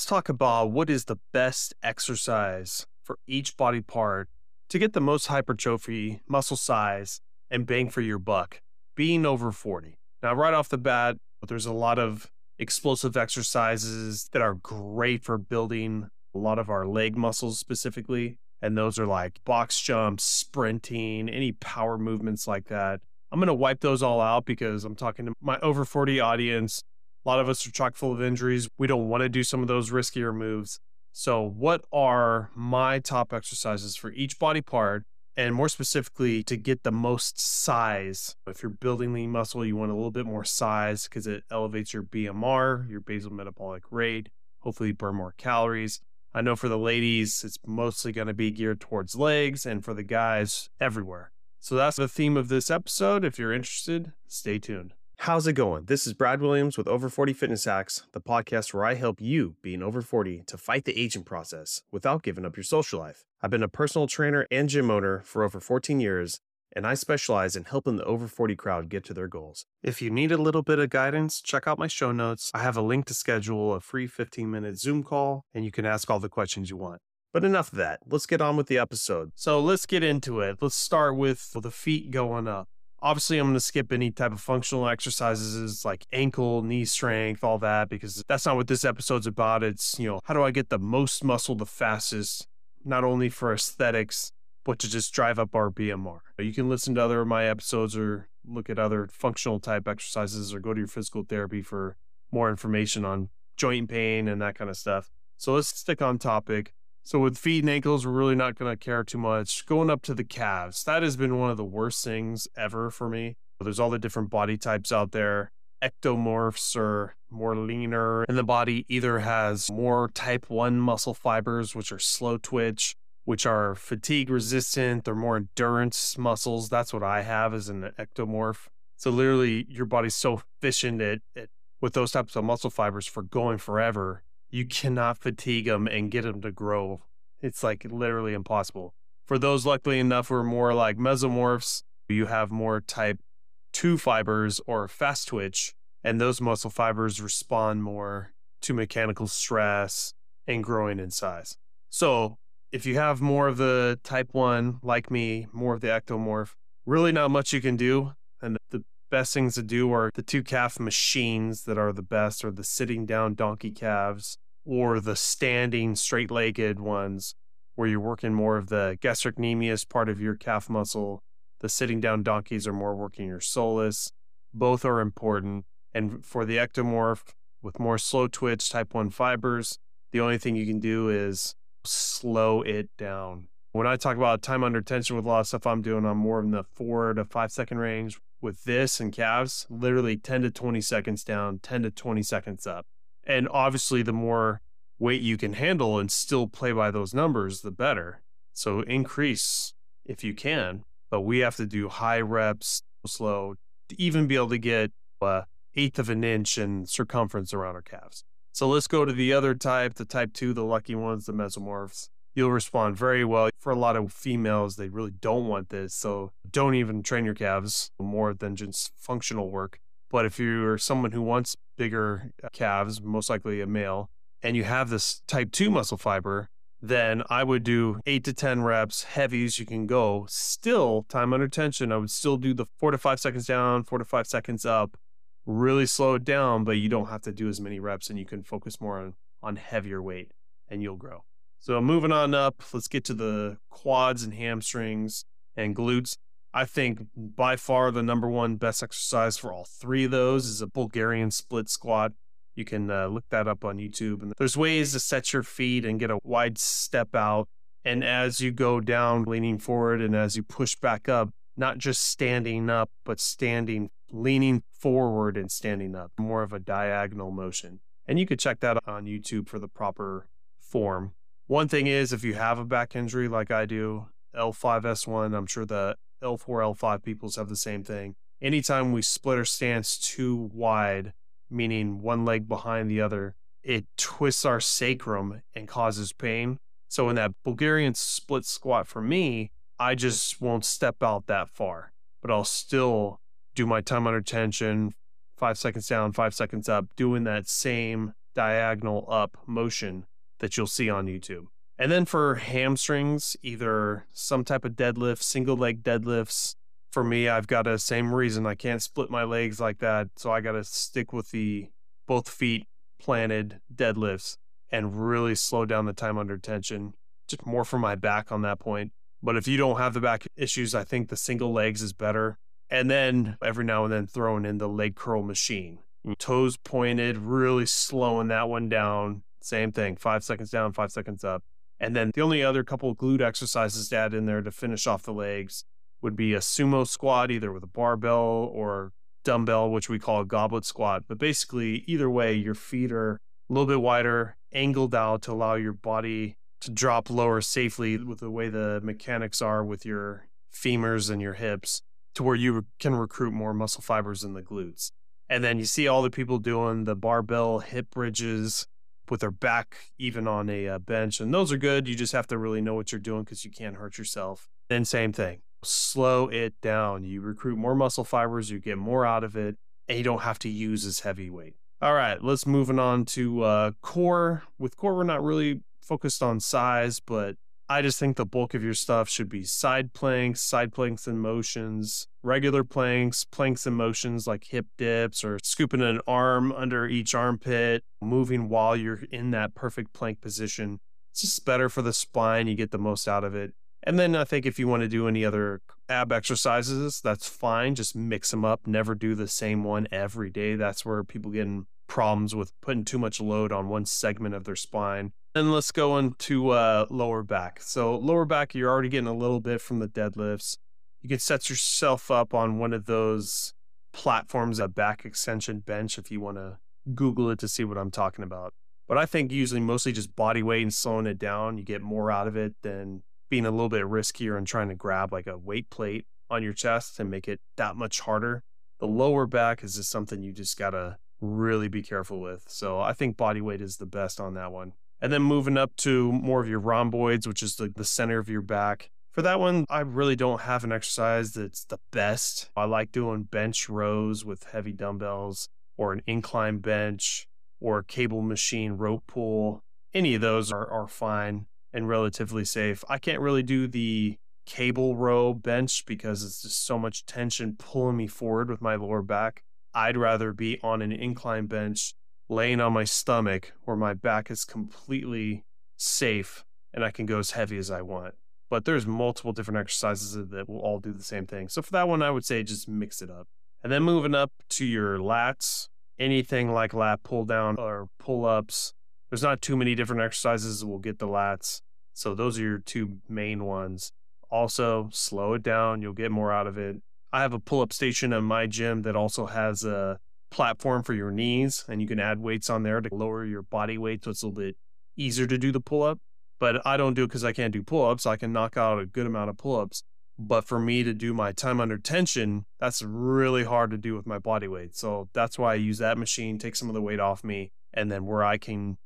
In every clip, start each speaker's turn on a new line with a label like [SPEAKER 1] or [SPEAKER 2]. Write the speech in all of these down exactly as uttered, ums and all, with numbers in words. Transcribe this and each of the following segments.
[SPEAKER 1] let's talk about what is the best exercise for each body part to get the most hypertrophy, muscle size, and bang for your buck, being over forty. Now, right off the bat, there's a lot of explosive exercises that are great for building a lot of our leg muscles specifically. And those are like box jumps, sprinting, any power movements like that. I'm going to wipe those all out because I'm talking to my over forty audience. A lot of us are chock full of injuries. We don't want to do some of those riskier moves. So what are my top exercises for each body part? And more specifically, to get the most size. If you're building lean muscle, you want a little bit more size because it elevates your B M R, your basal metabolic rate, hopefully burn more calories. I know for the ladies, it's mostly going to be geared towards legs, and for the guys, everywhere. So that's the theme of this episode. If you're interested, stay tuned. How's it going? This is Brad Williams with Over forty Fitness Hacks, the podcast where I help you, being over forty, to fight the aging process without giving up your social life. I've been a personal trainer and gym owner for over fourteen years, and I specialize in helping the over forty crowd get to their goals. If you need a little bit of guidance, check out my show notes. I have a link to schedule a free fifteen minute Zoom call, and you can ask all the questions you want. But enough of that. Let's get on with the episode. So let's get into it. Let's start with the feet going up. Obviously, I'm going to skip any type of functional exercises like ankle, knee strength, all that, because that's not what this episode's about. It's, you know, how do I get the most muscle the fastest, not only for aesthetics, but to just drive up our B M R. You can listen to other of my episodes or look at other functional type exercises or go to your physical therapy for more information on joint pain and that kind of stuff. So let's stick on topic. So with feet and ankles, we're really not going to care too much. Going up to the calves, that has been one of the worst things ever for me. There's all the different body types out there. Ectomorphs are more leaner, and the body either has more type one muscle fibers, which are slow twitch, which are fatigue resistant. They're more endurance muscles. That's what I have as an ectomorph. So literally your body's so efficient at, at with those types of muscle fibers for going forever. You cannot fatigue them and get them to grow. It's like literally impossible. For those luckily enough who are more like mesomorphs, you have more type two fibers or fast twitch, and those muscle fibers respond more to mechanical stress and growing in size. So if you have more of the type one, like me, more of the ectomorph, really not much you can do. And the best things to do are the two calf machines that are the best, or the sitting down donkey calves, or the standing straight-legged ones where you're working more of the gastrocnemius part of your calf muscle. The sitting down donkeys are more working your soleus. Both are important. And for the ectomorph with more slow twitch type one fibers, the only thing you can do is slow it down. When I talk about time under tension with a lot of stuff I'm doing, I'm more in the four to five second range. With this and calves, literally ten to twenty seconds down, ten to twenty seconds up. And obviously, the more weight you can handle and still play by those numbers, the better. So increase if you can, but we have to do high reps, slow, to even be able to get an eighth of an inch in circumference around our calves. So let's go to the other type, the type two, the lucky ones, the mesomorphs. You'll respond very well. For a lot of females, they really don't want this. So don't even train your calves more than just functional work. But if you're someone who wants bigger calves, most likely a male, and you have this type two muscle fiber, then I would do eight to ten reps, heavies you can go. Still, time under tension, I would still do the four to five seconds down, four to five seconds up, really slow it down, but you don't have to do as many reps and you can focus more on, on heavier weight and you'll grow. So moving on up, let's get to the quads and hamstrings and glutes. I think by far the number one best exercise for all three of those is a Bulgarian split squat. You can uh, look that up on YouTube. And there's ways to set your feet and get a wide step out. And as you go down, leaning forward, and as you push back up, not just standing up, but standing, leaning forward and standing up, more of a diagonal motion. And you could check that on YouTube for the proper form. One thing is, if you have a back injury like I do, L five S one, I'm sure the L four, L five peoples have the same thing. Anytime we split our stance too wide, meaning one leg behind the other, it twists our sacrum and causes pain. So in that Bulgarian split squat for me, I just won't step out that far, but I'll still do my time under tension, five seconds down, five seconds up, doing that same diagonal up motion that you'll see on YouTube. And then for hamstrings, either some type of deadlift, single leg deadlifts. For me, I've got a same reason. I can't split my legs like that. So I got to stick with the both feet planted deadlifts and really slow down the time under tension. Just more for my back on that point. But if you don't have the back issues, I think the single legs is better. And then every now and then throwing in the leg curl machine. Toes pointed, really slowing that one down. Same thing, five seconds down, five seconds up. And then the only other couple of glute exercises to add in there to finish off the legs would be a sumo squat, either with a barbell or dumbbell, which we call a goblet squat. But basically, either way, your feet are a little bit wider, angled out to allow your body to drop lower safely with the way the mechanics are with your femurs and your hips, to where you can recruit more muscle fibers in the glutes. And then you see all the people doing the barbell hip bridges with their back even on a uh, bench. And those are good. You just have to really know what you're doing because you can't hurt yourself. Then same thing, slow it down. You recruit more muscle fibers, you get more out of it, and you don't have to use as heavy weight. All right, let's moving on to uh, core. With core, we're not really focused on size, but I just think the bulk of your stuff should be side planks, side planks and motions, regular planks, planks and motions like hip dips or scooping an arm under each armpit, moving while you're in that perfect plank position. It's just better for the spine. You get the most out of it. And then I think if you want to do any other ab exercises, that's fine. Just mix them up. Never do the same one every day. That's where people get in problems with putting too much load on one segment of their spine. Then let's go into uh, lower back. So lower back, you're already getting a little bit from the deadlifts. You can set yourself up on one of those platforms, a back extension bench, if you want to Google it to see what I'm talking about. But I think usually mostly just body weight and slowing it down, you get more out of it than being a little bit riskier and trying to grab like a weight plate on your chest and make it that much harder. The lower back is just something you just got to really be careful with. So I think body weight is the best on that one. And then moving up to more of your rhomboids, which is the, the center of your back. For that one, I really don't have an exercise that's the best. I like doing bench rows with heavy dumbbells or an incline bench or a cable machine rope pull. Any of those are, are fine and relatively safe. I can't really do the cable row bench because it's just so much tension pulling me forward with my lower back. I'd rather be on an incline bench laying on my stomach where my back is completely safe and I can go as heavy as I want. But there's multiple different exercises that will all do the same thing. So for that one, I would say just mix it up. And then moving up to your lats, anything like lat pull down or pull ups. There's not too many different exercises that will get the lats. So those are your two main ones. Also, slow it down. You'll get more out of it. I have a pull up station in my gym that also has a platform for your knees, and you can add weights on there to lower your body weight so it's a little bit easier to do the pull-up. But I don't do it because I can't do pull-ups. I can knock out a good amount of pull-ups. But for me to do my time under tension, that's really hard to do with my body weight. So that's why I use that machine, take some of the weight off me, and then where I can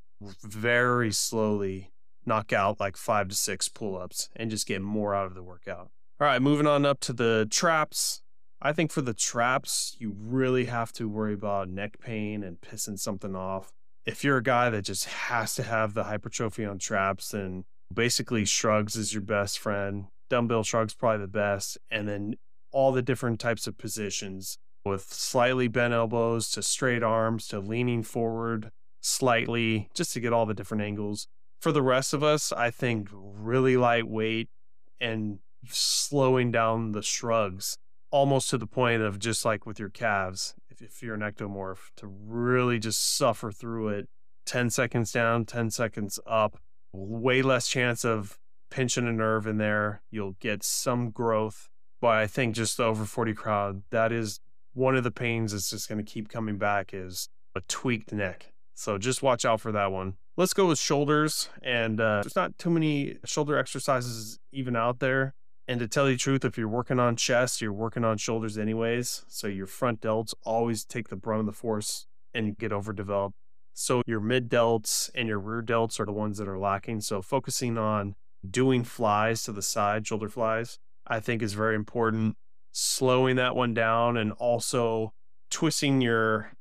[SPEAKER 1] very slowly knock out like five to six pull-ups and just get more out of the workout. All right, moving on up to the traps. I think for the traps, you really have to worry about neck pain and pissing something off. If you're a guy that just has to have the hypertrophy on traps, then basically shrugs is your best friend. Dumbbell shrugs probably the best. And then all the different types of positions with slightly bent elbows to straight arms to leaning forward slightly just to get all the different angles. For the rest of us, I think really lightweight and slowing down the shrugs almost to the point of just like with your calves, if, if you're an ectomorph, to really just suffer through it. ten seconds down, ten seconds up. Way less chance of pinching a nerve in there. You'll get some growth. But I think just the over forty crowd, that is one of the pains that's just going to keep coming back is a tweaked neck. So just watch out for that one. Let's go with shoulders. And uh, there's not too many shoulder exercises even out there. And to tell you the truth, if you're working on chest, you're working on shoulders anyways. So your front delts always take the brunt of the force and get overdeveloped. So your mid delts and your rear delts are the ones that are lacking. So focusing on doing flies to the side, shoulder flies, I think is very important. Slowing that one down and also twisting your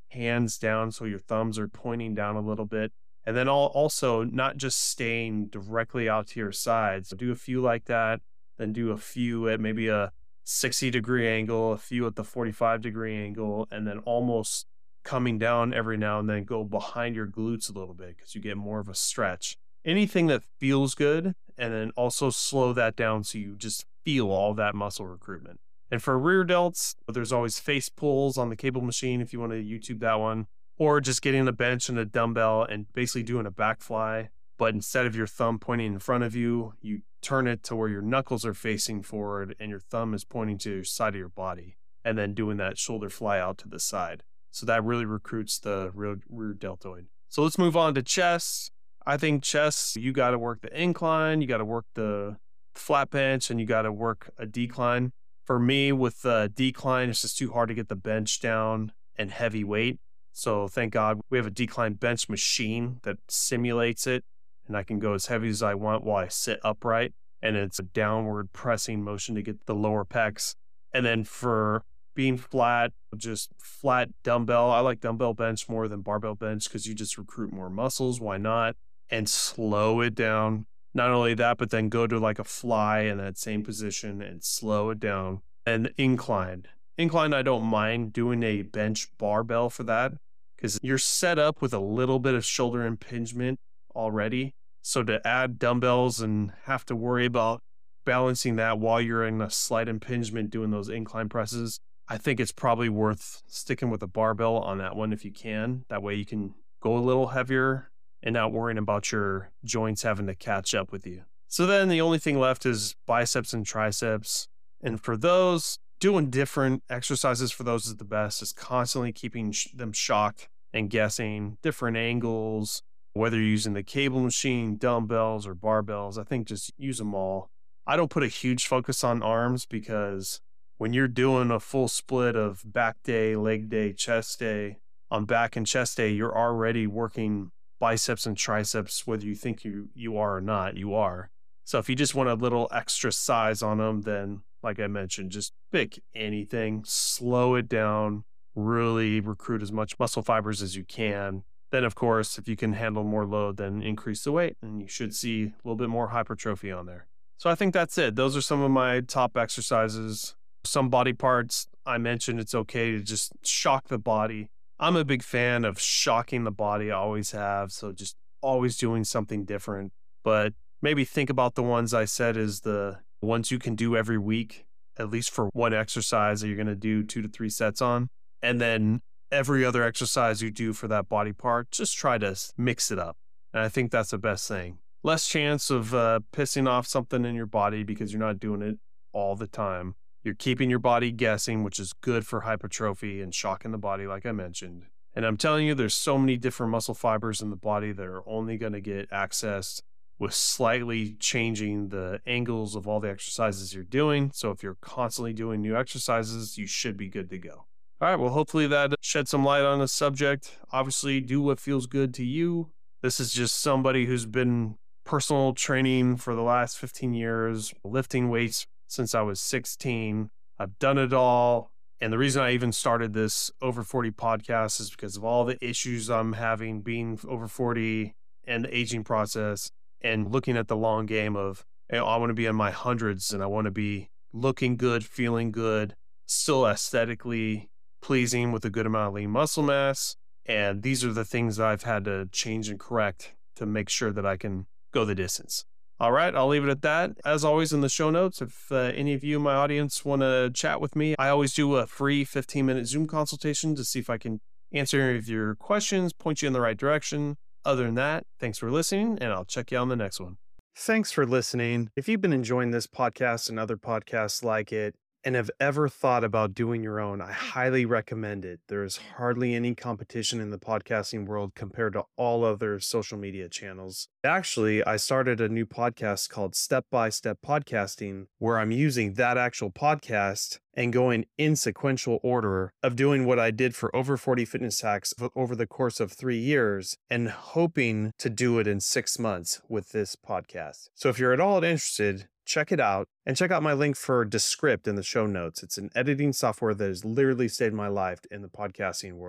[SPEAKER 1] hands down so your thumbs are pointing down a little bit. And then all, also not just staying directly out to your sides. So do a few like that, then do a few at maybe a sixty degree angle, a few at the forty-five degree angle, and then almost coming down every now and then go behind your glutes a little bit because you get more of a stretch. Anything that feels good, and then also slow that down so you just feel all that muscle recruitment. And for rear delts, there's always face pulls on the cable machine if you want to YouTube that one, or just getting a bench and a dumbbell and basically doing a back fly. But instead of your thumb pointing in front of you, you turn it to where your knuckles are facing forward and your thumb is pointing to the side of your body, and then doing that shoulder fly out to the side. So that really recruits the rear, rear deltoid. So let's move on to chest. I think chest, you got to work the incline, you got to work the flat bench, and you got to work a decline. For me, with the decline, it's just too hard to get the bench down and heavy weight. So thank God we have a decline bench machine that simulates it, and I can go as heavy as I want while I sit upright. And it's a downward pressing motion to get the lower pecs. And then for being flat, just flat dumbbell. I like dumbbell bench more than barbell bench because you just recruit more muscles. Why not? And slow it down. Not only that, but then go to like a fly in that same position and slow it down. And incline. Incline, I don't mind doing a bench barbell for that because you're set up with a little bit of shoulder impingement already. So to add dumbbells and have to worry about balancing that while you're in a slight impingement doing those incline presses, I think it's probably worth sticking with a barbell on that one if you can. That way you can go a little heavier and not worrying about your joints having to catch up with you. So then the only thing left is biceps and triceps. And for those, doing different exercises for those is the best. Is constantly keeping sh- them shocked and guessing different angles, whether you're using the cable machine, dumbbells, or barbells. I think just use them all. I don't put a huge focus on arms because when you're doing a full split of back day, leg day, chest day, on back and chest day, you're already working biceps and triceps, whether you think you, you are or not, you are. So if you just want a little extra size on them, then like I mentioned, just pick anything, slow it down, really recruit as much muscle fibers as you can. Then, of course, if you can handle more load, then increase the weight and you should see a little bit more hypertrophy on there. So I think that's it. Those are some of my top exercises. Some body parts I mentioned, it's okay to just shock the body. I'm a big fan of shocking the body. I always have. So just always doing something different. But maybe think about the ones I said is the ones you can do every week, at least for one exercise that you're going to do two to three sets on. And then every other exercise you do for that body part, just try to mix it up. And I think that's the best thing. Less chance of uh, pissing off something in your body because you're not doing it all the time. You're keeping your body guessing, which is good for hypertrophy and shocking the body, like I mentioned. And I'm telling you, there's so many different muscle fibers in the body that are only going to get accessed with slightly changing the angles of all the exercises you're doing. So if you're constantly doing new exercises, you should be good to go. All right, well, hopefully that shed some light on the subject. Obviously, do what feels good to you. This is just somebody who's been personal training for the last fifteen years, lifting weights since I was sixteen. I've done it all. And the reason I even started this Over forty podcast is because of all the issues I'm having being over forty and the aging process and looking at the long game of, you know, I want to be in my hundreds and I want to be looking good, feeling good, still aesthetically pleasing with a good amount of lean muscle mass. And these are the things that I've had to change and correct to make sure that I can go the distance. All right, I'll leave it at that. As always, in the show notes, if uh, any of you in my audience want to chat with me, I always do a free fifteen minute Zoom consultation to see if I can answer any of your questions, point you in the right direction. Other than that, thanks for listening, and I'll check you on the next one. Thanks for listening. If you've been enjoying this podcast and other podcasts like it, and have ever thought about doing your own, I highly recommend it. There is hardly any competition in the podcasting world compared to all other social media channels. Actually, I started a new podcast called Step by Step Podcasting, where I'm using that actual podcast and going in sequential order of doing what I did for Over forty Fitness Hacks over the course of three years and hoping to do it in six months with this podcast. So if you're at all interested, check it out and check out my link for Descript in the show notes. It's an editing software that has literally saved my life in the podcasting world.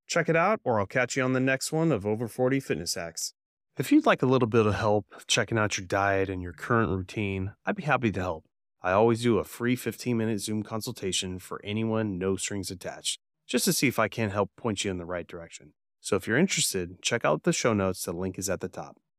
[SPEAKER 1] Check it out, or I'll catch you on the next one of Over forty Fitness Hacks. If you'd like a little bit of help checking out your diet and your current routine, I'd be happy to help. I always do a free fifteen minute Zoom consultation for anyone, no strings attached, just to see if I can help point you in the right direction. So if you're interested, check out the show notes. The link is at the top.